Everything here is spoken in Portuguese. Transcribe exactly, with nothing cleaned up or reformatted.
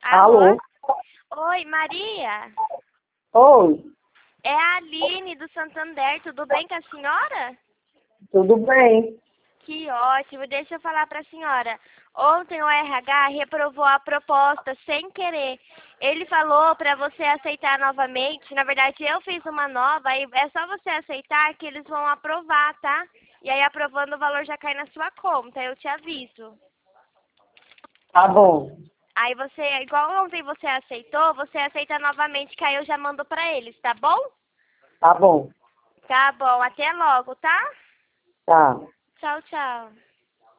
Alô? Alô? Oi, Maria? Oi, É a Aline do Santander, tudo bem com a senhora? tudo bem? Que ótimo, deixa eu falar para a senhora. Ontem o R H reprovou a proposta sem querer. Ele falou para você aceitar novamente. Na verdade, eu fiz uma nova, e é só você aceitar que eles vão aprovar, tá? E aí, aprovando, o valor já cai na sua conta, eu te aviso. Tá bom, Aí você, igual ontem você aceitou, você aceita novamente, que aí eu já mando para eles, tá bom? tá bom, Tá bom, até logo, tá? tá. Tchau, tchau.